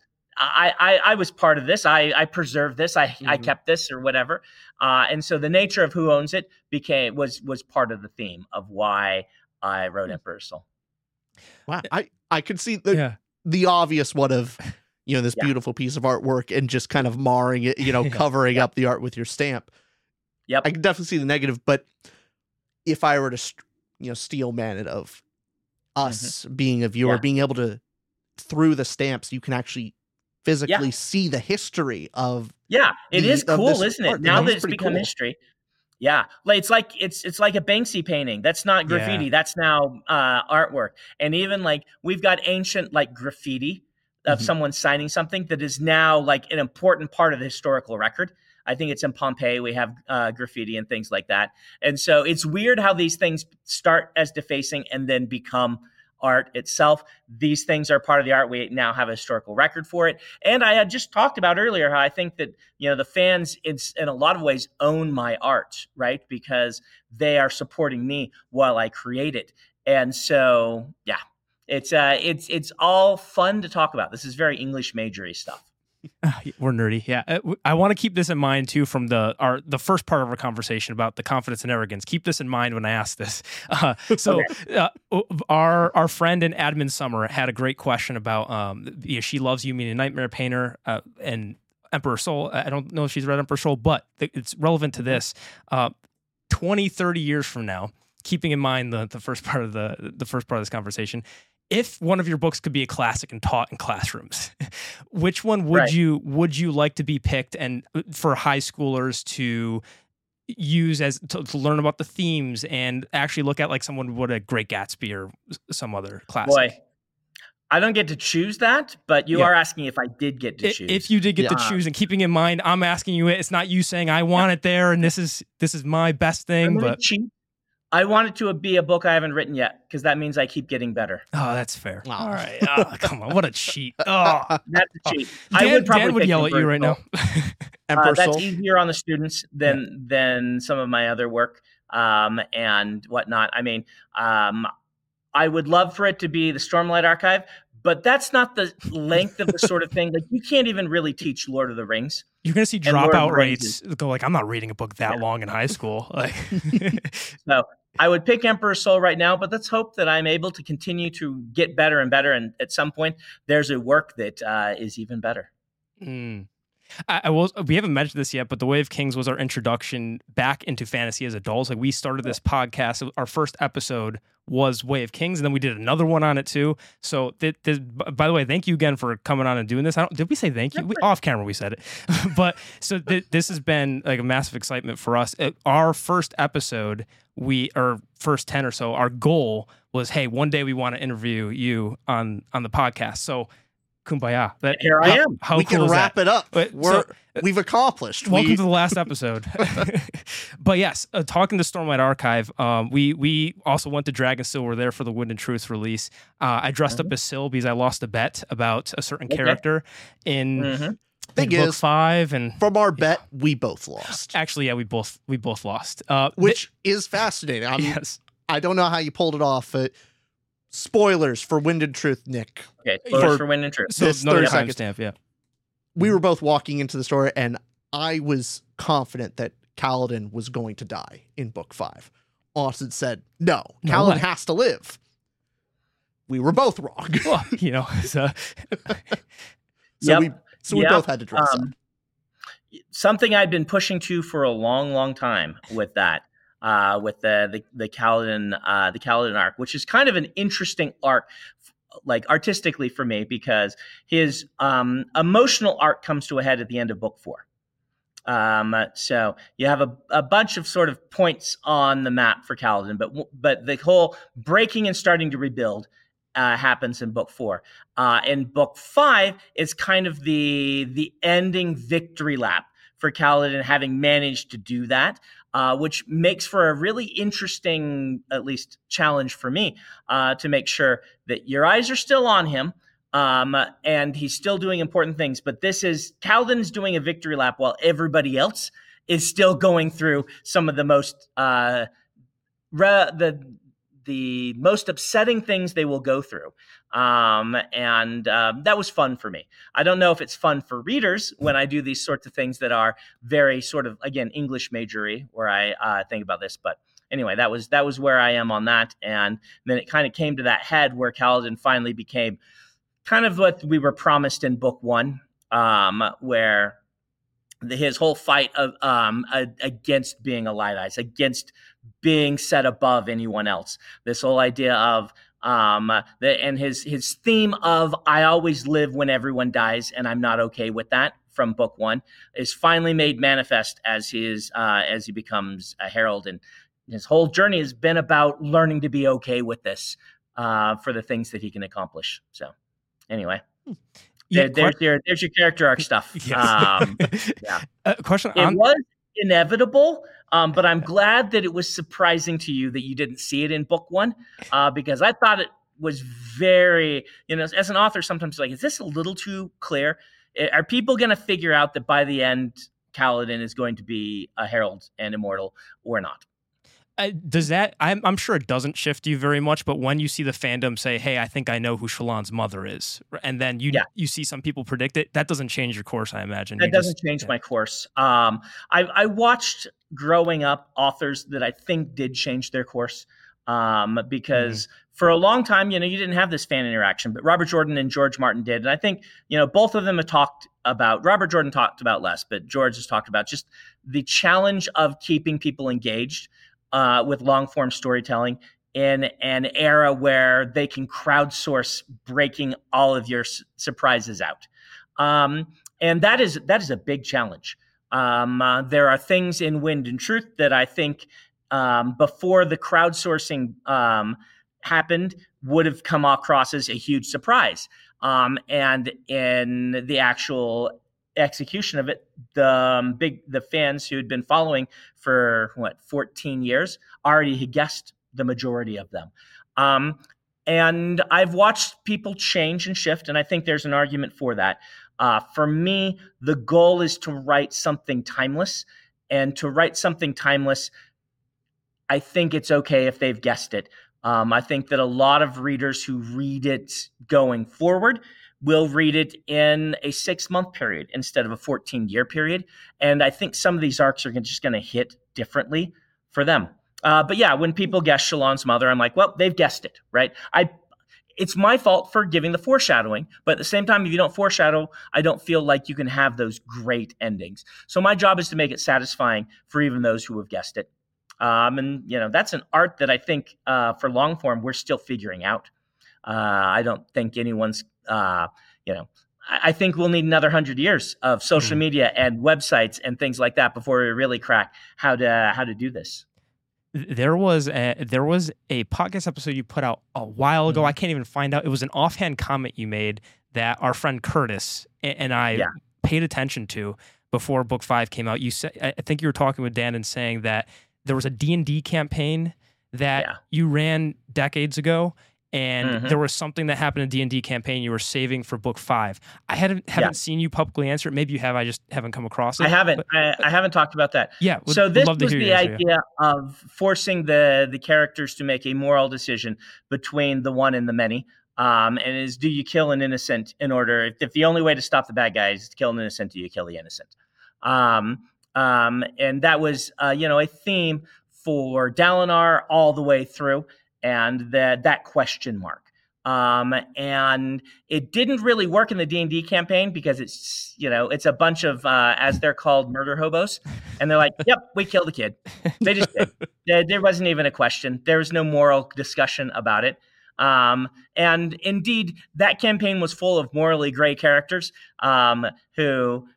I was part of this. I preserved this. I kept this, or whatever. And so the nature of who owns it was part of the theme of why I wrote Emperor's Soul. Wow. I could see the obvious one of, this beautiful piece of artwork and just kind of marring it, covering up the art with your stamp. Yep. I can definitely see the negative, but if I were to, steel man it of us being a viewer, being able to, through the stamps, you can actually physically see the history of. Yeah, it is cool, isn't it? Now that it's become history. Yeah, it's like a Banksy painting. That's not graffiti. That's now artwork. And even we've got ancient graffiti of someone signing something that is now an important part of the historical record. I think it's in Pompeii. We have graffiti and things like that. And so it's weird how these things start as defacing and then become art itself. These things are part of the art. We now have a historical record for it. And I had just talked about earlier how I think that, the fans in a lot of ways own my art, right? Because they are supporting me while I create it. And so, yeah, it's all fun to talk about. This is very English majory stuff. We're nerdy. Yeah. I want to keep this in mind too from the first part of our conversation about the confidence and arrogance. Keep this in mind when I ask this. Our friend in Admin Summer had a great question about, She Loves You, meaning Nightmare Painter, and Emperor Soul. I don't know if she's read Emperor Soul, but it's relevant to this. 20, 30 years from now, keeping in mind the first part of this conversation, if one of your books could be a classic and taught in classrooms, which one would you like to be picked and for high schoolers to use to learn about the themes and actually look at like someone would a Great Gatsby or some other classic? Boy, I don't get to choose that, but you are asking if I did get to choose. If you did get to choose, and keeping in mind, I'm asking you, it's not you saying I want it there and this is my best thing, but cheap. I want it to be a book I haven't written yet because that means I keep getting better. Oh, that's fair. Oh. All right. Oh, come on. What a cheat. Oh, that's a cheat. Dan would yell at you right now. That's easier on the students than some of my other work and whatnot. I mean, I would love for it to be the Stormlight Archive, but that's not the length of the sort of thing. Like, you can't even really teach Lord of the Rings. You're going to see dropout rates go like, I'm not reading a book that long in high school. Like, so I would pick Emperor Soul right now, but let's hope that I'm able to continue to get better and better. And at some point, there's a work that is even better. We haven't mentioned this yet, but The Way of Kings was our introduction back into fantasy as adults. Like, we started this podcast. Our first episode was Way of Kings, and then we did another one on it too. So, by the way, thank you again for coming on and doing this. Did we say thank you? Off camera, we said it. But so this has been like a massive excitement for us. Our first episode, first 10 or so, our goal was, hey, one day we want to interview you on the podcast. So, kumbaya. Here I am. We can wrap it up. We've accomplished. Welcome to the last episode. But yes, talking to Stormlight Archive, we also went to Dragonsteel. We're there for the Wind and Truth release. I dressed up as Syl because I lost a bet about a certain character in book 5, and from our bet, we both lost. Actually, yeah, we both lost, which is fascinating. Yes, I don't know how you pulled it off. Spoilers for Wind and Truth, Nick. Okay, spoilers for Wind and Truth. So another timestamp, yeah. We were both walking into the store, and I was confident that Kaladin was going to die in book 5. Austin said, no, Kaladin has to live. We were both wrong. Well, we both had to dress up. Something I'd been pushing to for a long, long time with that. With the Kaladin arc, which is kind of an interesting arc, like artistically for me, because his emotional arc comes to a head at the end of book 4. So you have a bunch of sort of points on the map for Kaladin, but the whole breaking and starting to rebuild happens in book 4. In book 5, it's kind of the ending victory lap for Kaladin, having managed to do that. Which makes for a really interesting, at least, challenge for me to make sure that your eyes are still on him and he's still doing important things. But Kaladin is doing a victory lap while everybody else is still going through some of the most the most upsetting things they will go through. That was fun for me. I don't know if it's fun for readers when I do these sorts of things that are very sort of, again, English majory, where I think about this. But anyway, that was where I am on that. And then it kind of came to that head where Kaladin finally became kind of what we were promised in book 1, where his whole fight against being a Light Eyes, against being set above anyone else. This whole idea of and his theme of I always live when everyone dies, and I'm not okay with that, from book 1, is finally made manifest as he becomes a herald, and his whole journey has been about learning to be okay with this for the things that he can accomplish. So, anyway. Yeah, there's your character arc stuff. Yes. Yeah. Question. It was inevitable, but I'm glad that it was surprising to you that you didn't see it in book 1, because I thought was very, as an author, sometimes like, is this a little too clear? Are people going to figure out that by the end, Kaladin is going to be a herald and immortal or not? Does that? I'm sure it doesn't shift you very much, but when you see the fandom say, "Hey, I think I know who Shallan's mother is," and then you see some people predict it, that doesn't change your course, I imagine. That doesn't change my course. I watched growing up authors that I think did change their course, because for a long time, you didn't have this fan interaction, but Robert Jordan and George Martin did, and I think both of them have talked about. Robert Jordan talked about less, but George has talked about just the challenge of keeping people engaged with long form storytelling in an era where they can crowdsource breaking all of your surprises out. And that is a big challenge. There are things in Wind and Truth that I think before the crowdsourcing happened would have come across as a huge surprise. And in the actual execution of it, the fans who had been following for 14 years already had guessed the majority of them. And I've watched people change and shift, and I think there's an argument for that. For me, the goal is to write something timeless, and to write something timeless, I think it's okay if they've guessed it. I think that a lot of readers who read it going forward will read it in a 6-month period instead of a 14-year period. And I think some of these arcs are just going to hit differently for them. But yeah, when people guess Shallan's mother, I'm like, well, they've guessed it, right? It's my fault for giving the foreshadowing, but at the same time, if you don't foreshadow, I don't feel like you can have those great endings. So my job is to make it satisfying for even those who have guessed it. And that's an art that I think for long form, we're still figuring out. I don't think anyone's, I think we'll need another 100 years of social media and websites and things like that before we really crack how to do this. There was a podcast episode you put out a while ago. I can't even find out. It was an offhand comment you made that our friend Curtis and I paid attention to before Book 5 came out. You said, I think you were talking with Dan and saying that there was a D&D campaign that you ran decades ago, and there was something that happened in a D&D campaign you were saving for Book 5. I haven't seen you publicly answer it. Maybe you have. I just haven't come across it. I haven't. I haven't talked about that. Yeah. So this was the idea of forcing the characters to make a moral decision between the one and the many. And is, do you kill an innocent in order? If the only way to stop the bad guy is to kill an innocent, do you kill the innocent? And that was a theme for Dalinar all the way through. And that question mark. And it didn't really work in the D&D campaign because it's a bunch of, as they're called, murder hobos. And they're like, yep, we killed the kid. They just did. There wasn't even a question. There was no moral discussion about it. And indeed, that campaign was full of morally gray characters who,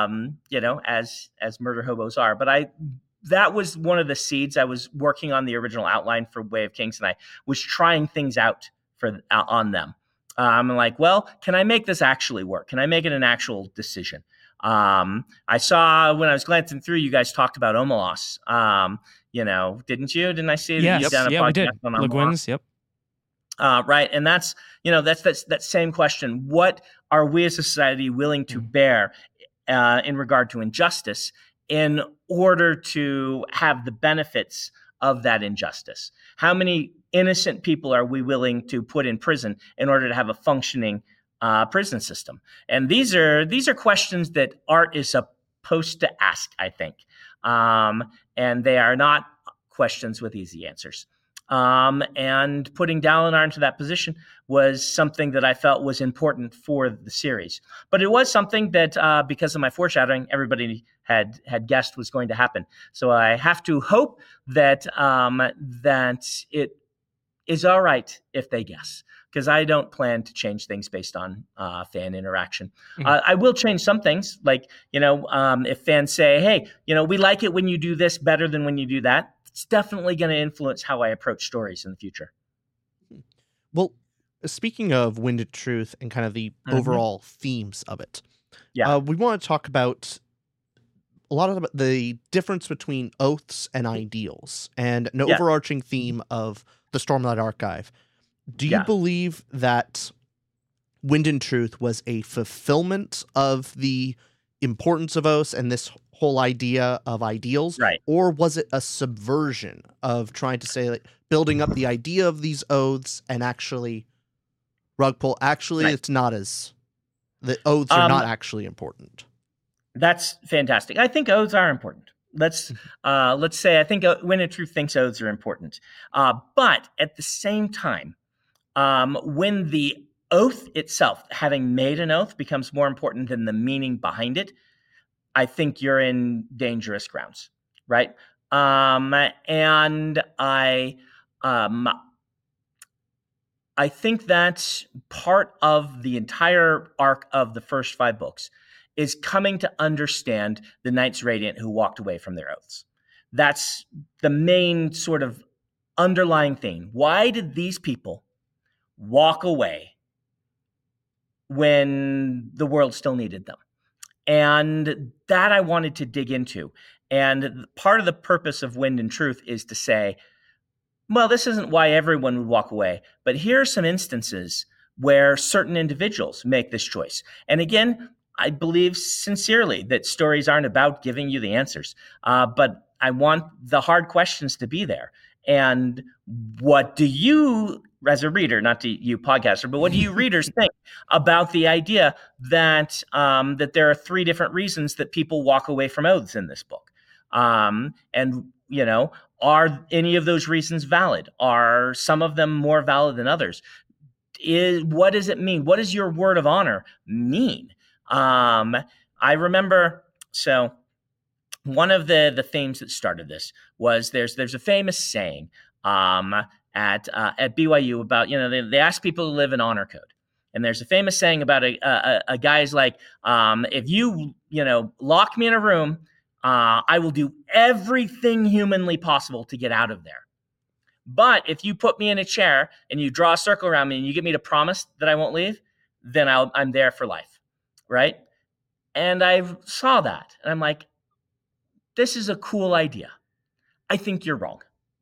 as murder hobos are. But that was one of the seeds. I was working on the original outline for Way of Kings, and I was trying things out on them. I'm like, well, can I make this actually work? Can I make it an actual decision? I saw when I was glancing through, you guys talked about Omelas. Didn't you? Didn't I see that you've done a podcast we did. on Le Omelas? Guin's, yep. Right. And that's that same question. What are we as a society willing to bear in regard to injustice in order to have the benefits of that injustice? How many innocent people are we willing to put in prison in order to have a functioning prison system? And these are questions that art is supposed to ask, I think. And they are not questions with easy answers. And putting Dalinar into that position was something that I felt was important for the series. But it was something that, because of my foreshadowing, everybody had guessed was going to happen. So I have to hope that that it is all right if they guess, because I don't plan to change things based on fan interaction. I will change some things, like, if fans say, hey, we like it when you do this better than when you do that, it's definitely going to influence how I approach stories in the future. Well, speaking of Wind and Truth and kind of the overall themes of it, we want to talk about a lot of the difference between oaths and ideals, and an overarching theme of the Stormlight Archive. Do you believe that Wind and Truth was a fulfillment of the importance of oaths and this whole idea of ideals? Right. Or was it a subversion of trying to say, like, building up the idea of these oaths and actually rug pull? Actually, it's not as... The oaths are not actually important. That's fantastic. I think oaths are important. Let's say I think Wind and Truth thinks oaths are important. But at the same time, when the oath itself, having made an oath, becomes more important than the meaning behind it, I think you're in dangerous grounds, right? And I think that part of the entire arc of the first 5 books is coming to understand the Knights Radiant who walked away from their oaths. That's the main sort of underlying theme. Why did these people walk away when the world still needed them? And that I wanted to dig into. And part of the purpose of Wind and Truth is to say, well, this isn't why everyone would walk away, but here are some instances where certain individuals make this choice. And again, I believe sincerely that stories aren't about giving you the answers, but I want the hard questions to be there. And what do you, as a reader, not to you podcaster, but what do you readers think about the idea that that there are 3 different reasons that people walk away from oaths in this book? And, you know, are any of those reasons valid? Are some of them more valid than others? What does it mean? What does your word of honor mean? I remember, so one of the themes that started this was there's a famous saying at BYU about, you know, they ask people to live an honor code. And there's a famous saying about a guy's like, if you lock me in a room, I will do everything humanly possible to get out of there. But if you put me in a chair and you draw a circle around me and you get me to promise that I won't leave, then I'm there for life, right? And I saw that, and I'm like, this is a cool idea. I think you're wrong.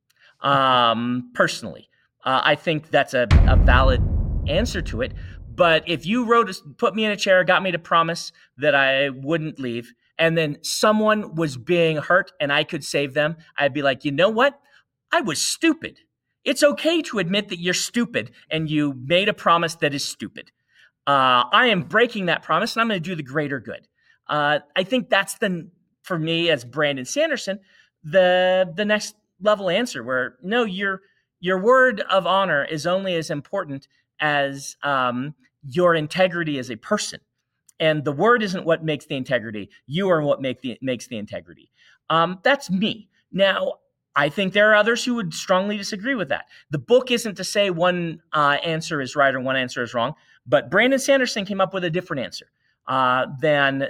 Personally, I think that's a valid answer to it. But if you put me in a chair, got me to promise that I wouldn't leave, and then someone was being hurt and I could save them, I'd be like, you know what? I was stupid. It's okay to admit that you're stupid and you made a promise that is stupid. I am breaking that promise and I'm going to do the greater good. I think that's for me as Brandon Sanderson, the next level answer where no, your word of honor is only as important as your integrity as a person. And the word isn't what makes the integrity. You are what makes the integrity. That's me. Now, I think there are others who would strongly disagree with that. The book isn't to say one answer is right or one answer is wrong, but Brandon Sanderson came up with a different answer than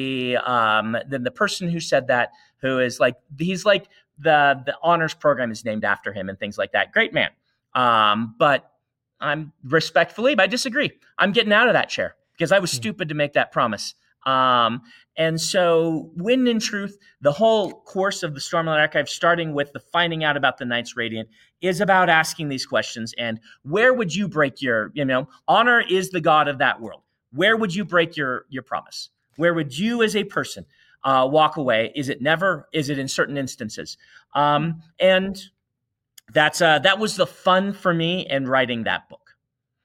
the person who said that, who is like, he's like the honors program is named after him and things like that. Great man. But I'm respectfully, but I disagree. I'm getting out of that chair because I was stupid to make that promise. And so Wind and Truth, the whole course of the Stormlight Archive, starting with the finding out about the Knights Radiant, is about asking these questions. And where would you break your, honor is the god of that world. Where would you break your promise? Where would you as a person walk away? Is it never? Is it in certain instances? And that was the fun for me in writing that book.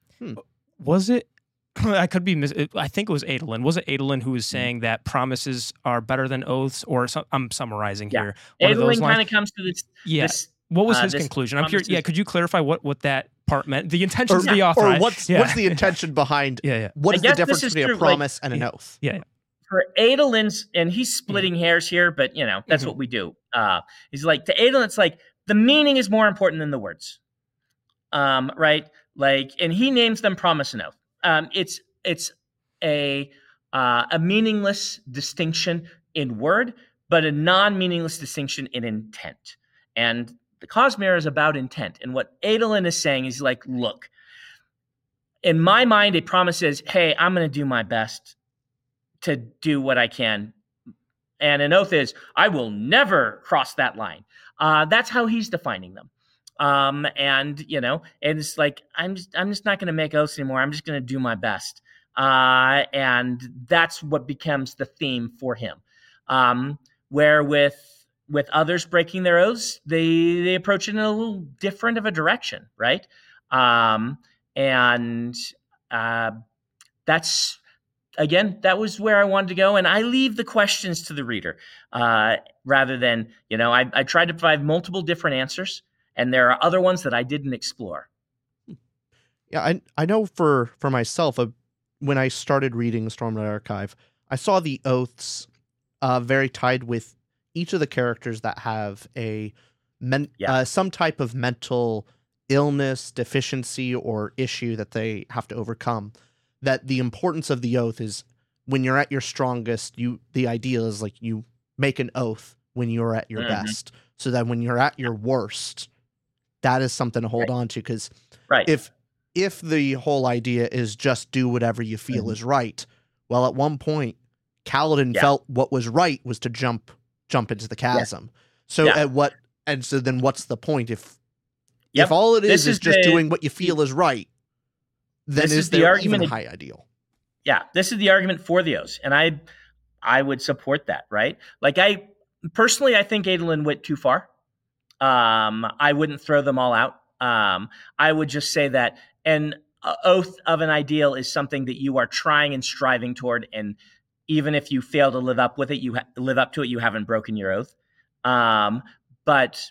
Was it? I could be. I think it was Adolin. Was it Adolin who was saying that promises are better than oaths? Or I'm summarizing here. Adolin kind of comes to this. Yeah. This, what was his conclusion? I'm curious. Yeah. Could you clarify what that part meant? The intentions of the author. Or what's the intention behind? What is the difference between a promise and an oath? Yeah. For Adolin's, and he's splitting hairs here, but that's what we do. He's like, to Adolin, it's like the meaning is more important than the words. Right? Like, and he names them promise and oath. It's a meaningless distinction in word, but a non-meaningless distinction in intent. And the Cosmere is about intent. And what Adolin is saying is like, look, in my mind, a promise is, hey, I'm going to do my best to do what I can. And an oath is, I will never cross that line. That's how he's defining them. And and it's like I'm just not going to make oaths anymore. I'm just going to do my best. And that's what becomes the theme for him. Where with others breaking their oaths, they approach it in a little different of a direction, right? And that's, again, that was where I wanted to go. And I leave the questions to the reader rather than, I tried to provide multiple different answers, and there are other ones that I didn't explore. Yeah, I know for myself, when I started reading the Stormlight Archive, I saw the oaths very tied with each of the characters that have some type of mental illness, deficiency, or issue that they have to overcome. That the importance of the oath is when you're at your strongest, the idea is like you make an oath when you're at your best, so that when you're at your worst, that is something to hold on to. Because if the whole idea is just do whatever you feel is right, well, at one point, Kaladin felt what was right was to jump into the chasm. So so then what's the point if all it is just doing what you feel is right? Then is the argument even high ideal? Yeah, this is the argument for the oaths, and I would support that, right? Like I think Adolin went too far. I wouldn't throw them all out. I would just say that an oath of an ideal is something that you are trying and striving toward, and even if you fail to live up with it, live up to it. You haven't broken your oath. But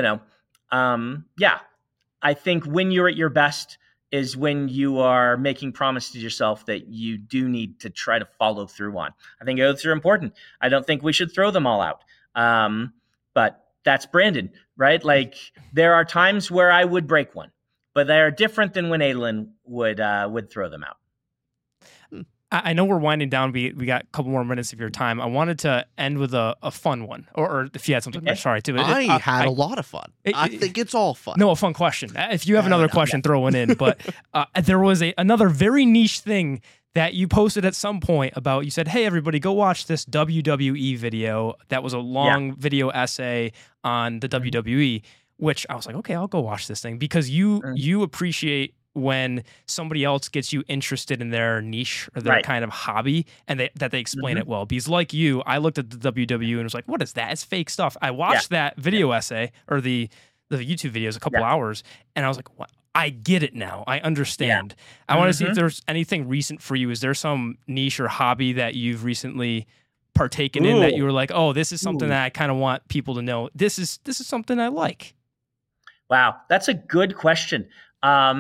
I think when you're at your best is when you are making promises to yourself that you do need to try to follow through on. I think oaths are important. I don't think we should throw them all out. But that's Brandon, right? Like there are times where I would break one, but they are different than when Adolin would throw them out. I know we're winding down. We got a couple more minutes of your time. I wanted to end with a fun one, or if you had something. Okay. Sorry, too. I had a lot of fun. I think it's all fun. No, a fun question. If you have another question, throw one in. But there was another very niche thing that you posted at some point about. You said, "Hey, everybody, go watch this WWE video." That was a long video essay on the WWE, which I was like, "Okay, I'll go watch this thing," because you appreciate when somebody else gets you interested in their niche or their kind of hobby, and that they explain it well. Because like you, I looked at the WWE and was like, what is that? It's fake stuff. I watched that video essay or the YouTube videos a couple hours, and I was like, what? I get it now. I understand. I want to see if there's anything recent for you. Is there some niche or hobby that you've recently partaken in that you were like, oh, this is something that I kind of want people to know. This is something I like. Wow, that's a good question. I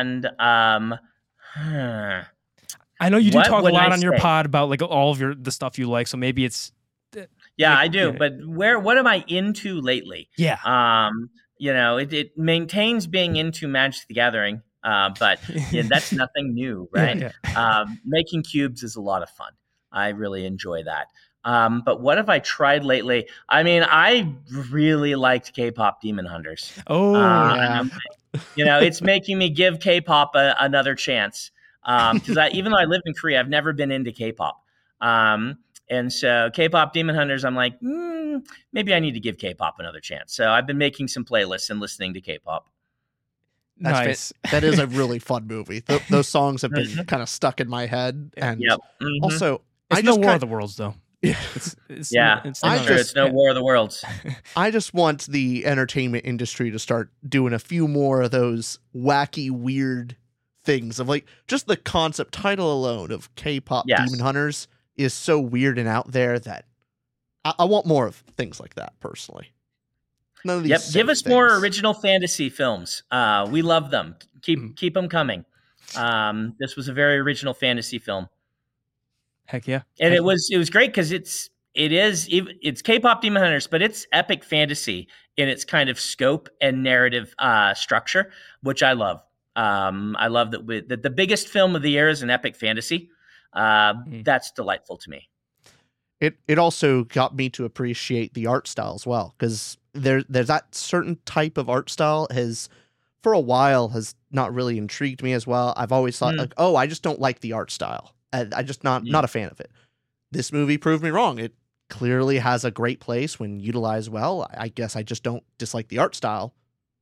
know you do talk a lot on your pod about like all of the stuff you like, so maybe it's I do. But what am I into lately? It maintains being into Magic the Gathering, but that's nothing new, right? Making cubes is a lot of fun. I really enjoy that. But what have I tried lately? I mean, I really liked K-pop Demon Hunters. It's making me give K-pop another chance. Because even though I live in Korea, I've never been into K-pop. And so K-pop Demon Hunters, I'm like, maybe I need to give K-pop another chance. So I've been making some playlists and listening to K-pop. Nice. That is a really fun movie. Those songs have been kind of stuck in my head. And also, it's no War of the Worlds, though. It's no War of the Worlds. I just want the entertainment industry to start doing a few more of those wacky, weird things of like just the concept title alone of K-pop Demon Hunters is so weird and out there that I want more of things like that personally. None of these. Give us more original fantasy films. We love them. Keep them coming. This was a very original fantasy film. Heck yeah. And it was great because it's K-pop Demon Hunters, but it's epic fantasy in its kind of scope and narrative structure, which I love. I love that the biggest film of the year is an epic fantasy. That's delightful to me. It also got me to appreciate the art style as well, because there's that certain type of art style for a while has not really intrigued me as well. I've always thought like, oh, I just don't like the art style. I just not a fan of it. This movie proved me wrong. It clearly has a great place when utilized well. I guess I just don't dislike the art style.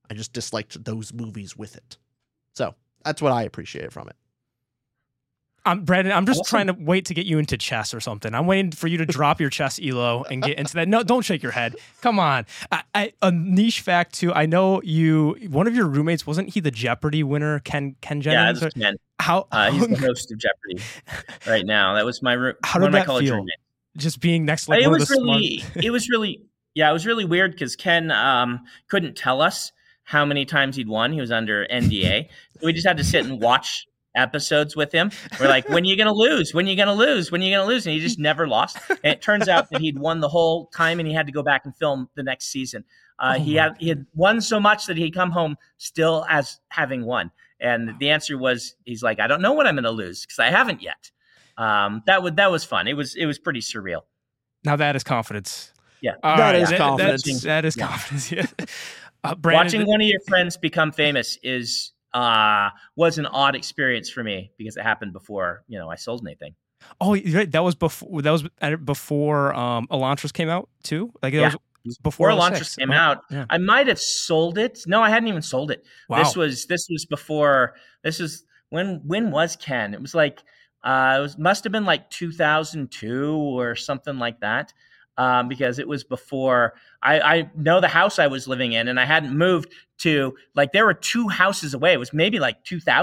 I just disliked those movies with it. So that's what I appreciated from it. Brandon, I'm just trying to wait to get you into chess or something. I'm waiting for you to drop your chess elo and get into that. No, don't shake your head. Come on. A niche fact too. I know one of your roommates, wasn't he the Jeopardy winner? Ken Jennings? Yeah, this is Ken. He's the host of Jeopardy right now. That was one of my college roommates. Just being next to it was really weird because Ken couldn't tell us how many times he'd won. He was under NDA. So we just had to sit and watch episodes with him. We're like, when are you going to lose? When are you going to lose? When are you going to lose? And he just never lost. And it turns out that he'd won the whole time and he had to go back and film the next season. He had won so much that he'd come home still as having won. And the answer was, he's like, I don't know what I'm going to lose because I haven't yet. That was fun. It was pretty surreal. Now that is confidence. Yeah. That is confidence. That is confidence. Yeah. Brandon, watching one of your friends become famous was an odd experience for me because it happened before, I sold anything. Oh, right. That was before Elantris came out too. Like it was before Elantris came out. Yeah. I might have sold it. No, I hadn't even sold it. Wow. This was before. This was when was Ken? It was like must have been like 2002 or something like that. Because it was before I know the house I was living in, and I hadn't moved to, like, there were 2 houses away. It was maybe like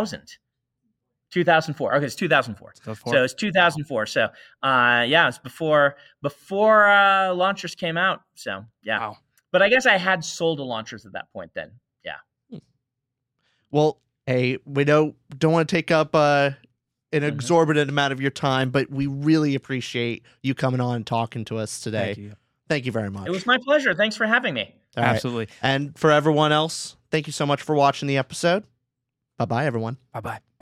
2004. Okay, it's 2004. So it's 2004. So it was before Elantris came out. So yeah. Wow. But I guess I had sold Elantris at that point then. Yeah. Well, hey, we don't want to take up an exorbitant amount of your time, but we really appreciate you coming on and talking to us today. Thank you very much. It was my pleasure. Thanks for having me. All Absolutely. Right. And for everyone else, thank you so much for watching the episode. Bye-bye, everyone. Bye-bye.